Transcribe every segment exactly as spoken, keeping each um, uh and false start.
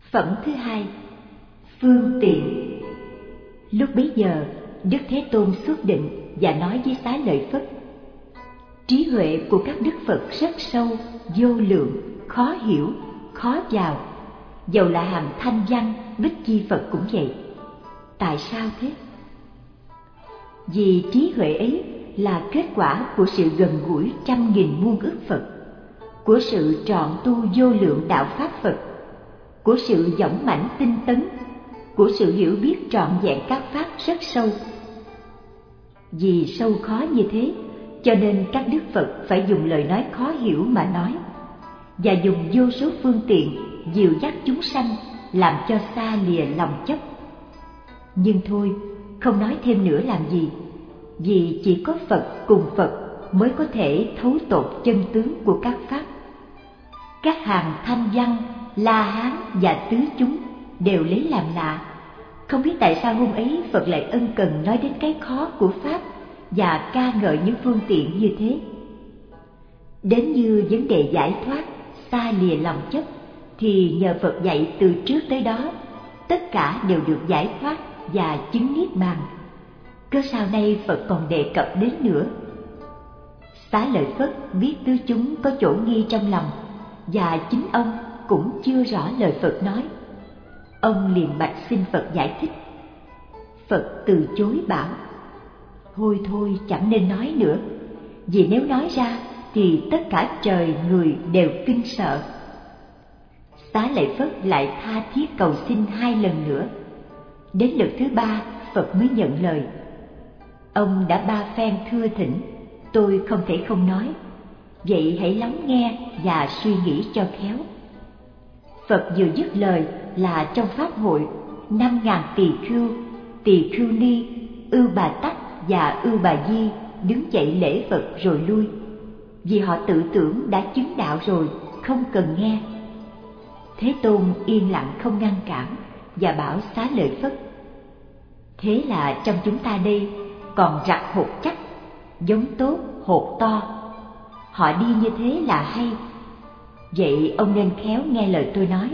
Phẩm thứ hai, phương tiện. Lúc bấy giờ, Đức Thế Tôn xuất định và nói với Xá Lợi Phất: trí huệ của các đức Phật rất sâu, vô lượng, khó hiểu, khó vào. Dầu là hàng Thanh Văn, Bích Chi Phật cũng vậy. Tại sao thế? Vì trí huệ ấy là kết quả của sự gần gũi trăm nghìn muôn ức Phật, của sự trọn tu vô lượng đạo pháp Phật, của sự dõng mãnh tinh tấn, của sự hiểu biết trọn vẹn các pháp rất sâu. Vì sâu khó như thế, cho nên các đức Phật phải dùng lời nói khó hiểu mà nói, và dùng vô số phương tiện dìu dắt chúng sanh làm cho xa lìa lòng chấp. Nhưng thôi, không nói thêm nữa làm gì, vì chỉ có Phật cùng Phật mới có thể thấu tột chân tướng của các pháp. Các hàng Thanh Văn, La Hán và tứ chúng đều lấy làm lạ. Không biết tại sao hôm ấy Phật lại ân cần nói đến cái khó của pháp và ca ngợi những phương tiện như thế. Đến như vấn đề giải thoát, xa lìa lòng chấp, thì nhờ Phật dạy từ trước tới đó, tất cả đều được giải thoát và chứng niết bàn. Cớ sao nay Phật còn đề cập đến nữa? Xá Lợi Phất biết tứ chúng có chỗ nghi trong lòng, và chính ông cũng chưa rõ lời Phật nói. Ông liền bạch xin Phật giải thích. Phật từ chối bảo: thôi thôi, chẳng nên nói nữa, vì nếu nói ra thì tất cả trời người đều kinh sợ. Xá Lợi Phất lại tha thiết cầu xin hai lần nữa. Đến lượt thứ ba, Phật mới nhận lời. Ông đã ba phen thưa thỉnh, tôi không thể không nói, vậy hãy lắng nghe và suy nghĩ cho khéo. Phật vừa dứt lời là trong pháp hội, năm ngàn tỳ khưu, tỳ khưu ni, ưu bà tắc và ưu bà di đứng dậy lễ Phật rồi lui, vì họ tự tưởng đã chứng đạo rồi, không cần nghe. Thế Tôn yên lặng không ngăn cản và bảo Xá Lợi Phất: thế là trong chúng ta đây còn rặt hột chắc, giống tốt hột to. Họ đi như thế là hay. Vậy ông nên khéo nghe lời tôi nói.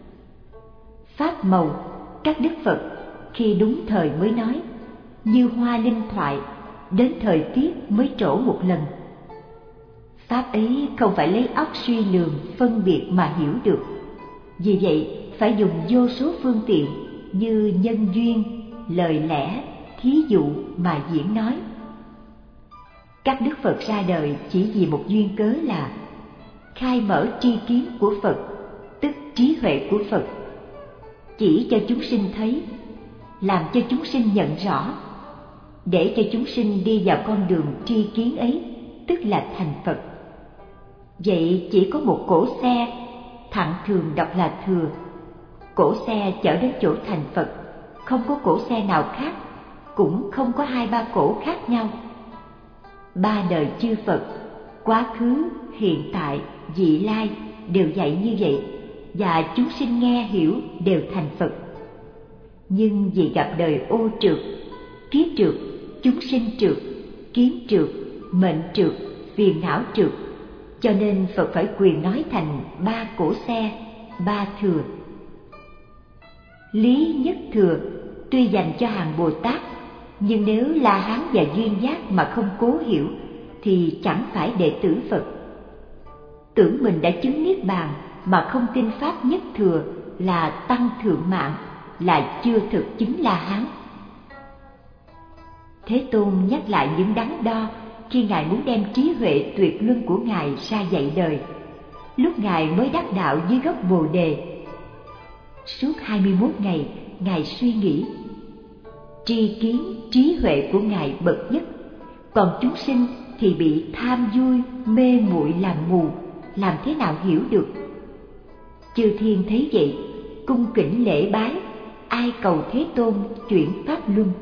Pháp màu, các đức Phật khi đúng thời mới nói, như hoa linh thoại, đến thời tiết mới trổ một lần. Pháp ấy không phải lấy óc suy lường, phân biệt mà hiểu được. Vì vậy phải dùng vô số phương tiện như nhân duyên, lời lẽ, thí dụ mà diễn nói. Các đức Phật ra đời chỉ vì một duyên cớ là khai mở tri kiến của Phật, tức trí huệ của Phật, chỉ cho chúng sinh thấy, làm cho chúng sinh nhận rõ, để cho chúng sinh đi vào con đường tri kiến ấy, tức là thành Phật. Vậy chỉ có một cỗ xe, thặng thường đọc là thừa, cỗ xe chở đến chỗ thành Phật, không có cỗ xe nào khác, cũng không có hai ba cỗ khác nhau. Ba đời chư Phật, quá khứ, hiện tại, vị lai đều dạy như vậy, và chúng sinh nghe hiểu đều thành Phật. Nhưng vì gặp đời ô trượt, kiếp trượt, chúng sinh trượt, kiến trượt, mệnh trượt, phiền não trượt, cho nên Phật phải quyền nói thành ba cỗ xe, ba thừa. Lý nhất thừa tuy dành cho hàng Bồ Tát, nhưng nếu La Hán và duyên giác mà không cố hiểu thì chẳng phải đệ tử Phật. Tưởng mình đã chứng niết bàn mà không tin pháp nhất thừa là tăng thượng mạng, là chưa thực chứng La Hán. Thế Tôn nhắc lại những đắn đo khi Ngài muốn đem trí huệ tuyệt luân của Ngài ra dạy đời, lúc Ngài mới đắc đạo dưới gốc Bồ Đề. Suốt hai mươi mốt ngày, Ngài suy nghĩ. Tri kiến, trí huệ của Ngài bậc nhất, còn chúng sinh thì bị tham vui, mê muội làm mù, làm thế nào hiểu được? Chư thiên thấy vậy, cung kính lễ bái, ai cầu Thế Tôn chuyển pháp luân.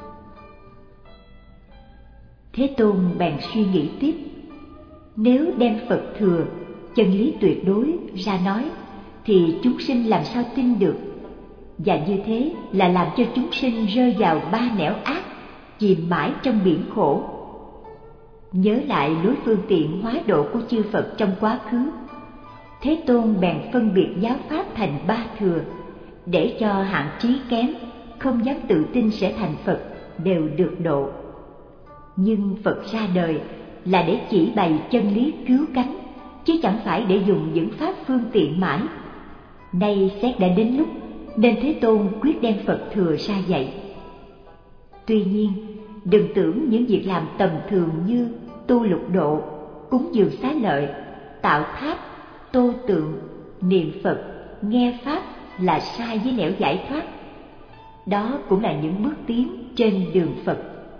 Thế Tôn bèn suy nghĩ tiếp, nếu đem Phật thừa, chân lý tuyệt đối ra nói, thì chúng sinh làm sao tin được? Và như thế là làm cho chúng sinh rơi vào ba nẻo ác, chìm mãi trong biển khổ. Nhớ lại lối phương tiện hóa độ của chư Phật trong quá khứ, Thế Tôn bèn phân biệt giáo pháp thành ba thừa, để cho hạng trí kém, không dám tự tin sẽ thành Phật, đều được độ. Nhưng Phật ra đời là để chỉ bày chân lý cứu cánh, chứ chẳng phải để dùng những pháp phương tiện mãi. Nay xét đã đến lúc, nên Thế Tôn quyết đem Phật thừa ra dạy. Tuy nhiên, đừng tưởng những việc làm tầm thường như tu lục độ, cúng dường xá lợi, tạo tháp, tô tượng, niệm Phật, nghe pháp là sai với nẻo giải thoát. Đó cũng là những bước tiến trên đường Phật.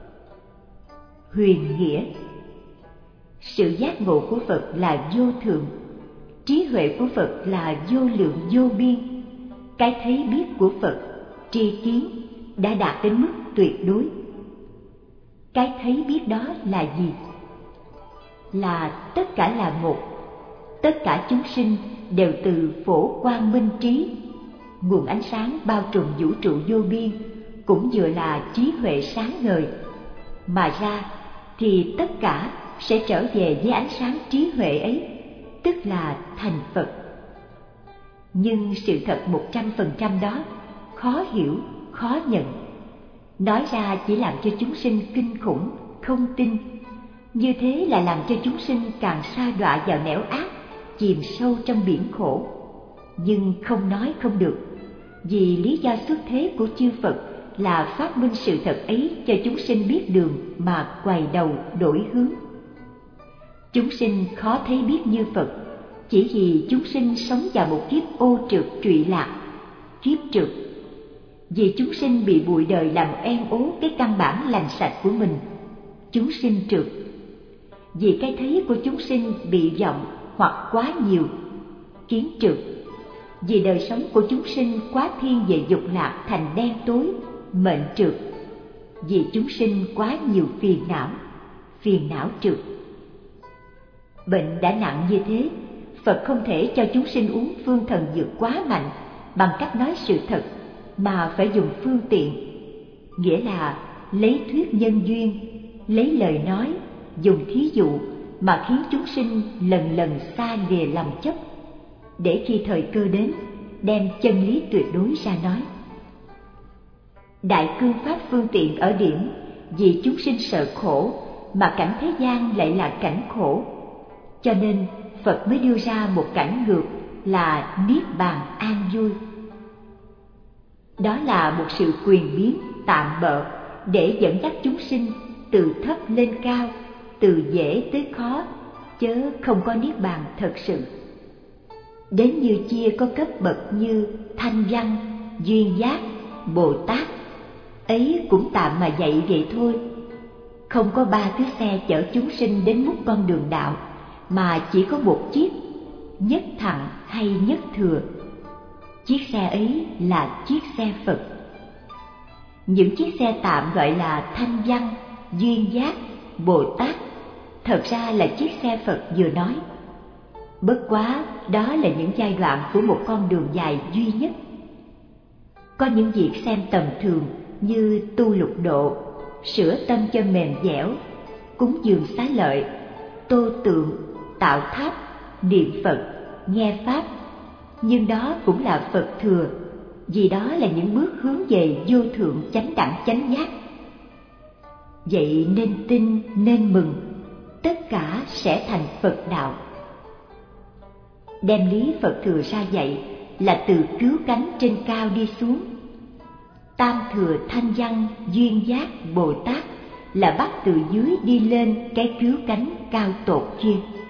Huyền nghĩa: sự giác ngộ của Phật là vô thượng, trí huệ của Phật là vô lượng vô biên. Cái thấy biết của Phật, tri kiến, đã đạt đến mức tuyệt đối. Cái thấy biết đó là gì? Là tất cả là một, tất cả chúng sinh đều từ phổ quang minh trí, nguồn ánh sáng bao trùm vũ trụ vô biên, cũng vừa là trí huệ sáng ngời, mà ra thì tất cả sẽ trở về với ánh sáng trí huệ ấy, tức là thành Phật. Nhưng sự thật một trăm phần trăm đó khó hiểu, khó nhận. Nói ra chỉ làm cho chúng sinh kinh khủng, không tin. Như thế là làm cho chúng sinh càng sa đọa vào nẻo ác, chìm sâu trong biển khổ. Nhưng không nói không được, vì lý do xuất thế của chư Phật là phát minh sự thật ấy cho chúng sinh biết đường mà quay đầu đổi hướng. Chúng sinh khó thấy biết như Phật, chỉ vì chúng sinh sống vào một kiếp ô trượt trụy lạc, kiếp trượt. Vì chúng sinh bị bụi đời làm en ố cái căn bản lành sạch của mình, chúng sinh trượt. Vì cái thấy của chúng sinh bị vọng hoặc quá nhiều, kiến trượt. Vì đời sống của chúng sinh quá thiên về dục lạc thành đen tối, mệnh trượt. Vì chúng sinh quá nhiều phiền não, phiền não trượt. Bệnh đã nặng như thế, Phật không thể cho chúng sinh uống phương thần dược quá mạnh bằng cách nói sự thật, mà phải dùng phương tiện, nghĩa là lấy thuyết nhân duyên, lấy lời nói, dùng thí dụ mà khiến chúng sinh lần lần xa lìa lòng chấp, để khi thời cơ đến đem chân lý tuyệt đối ra nói. Đại cương pháp phương tiện ở điểm vì chúng sinh sợ khổ, mà cảnh thế gian lại là cảnh khổ, cho nên Phật mới đưa ra một cảnh ngược là niết bàn an vui. Đó là một sự quyền biến tạm bợ để dẫn dắt chúng sinh từ thấp lên cao, từ dễ tới khó, chớ không có niết bàn thật sự. Đến như chia có cấp bậc như thanh văn, duyên giác, Bồ Tát, ấy cũng tạm mà dạy vậy thôi. Không có ba thứ xe chở chúng sinh đến mút con đường đạo, mà chỉ có một chiếc, nhất thặng hay nhất thừa. Chiếc xe ấy là chiếc xe Phật. Những chiếc xe tạm gọi là thanh văn, duyên giác, Bồ Tát, thật ra là chiếc xe Phật vừa nói. Bất quá đó là những giai đoạn của một con đường dài duy nhất. Có những việc xem tầm thường như tu lục độ, sửa tâm cho mềm dẻo, cúng dường xá lợi, tô tượng, tạo tháp, niệm Phật, nghe pháp. Nhưng đó cũng là Phật thừa, vì đó là những bước hướng về vô thượng chánh đẳng chánh giác. Vậy nên tin, nên mừng, tất cả sẽ thành Phật đạo. Đem lý Phật thừa ra dạy là từ cứu cánh trên cao đi xuống. Tam thừa thanh văn, duyên giác, Bồ Tát là bắt từ dưới đi lên cái cứu cánh cao tột kia.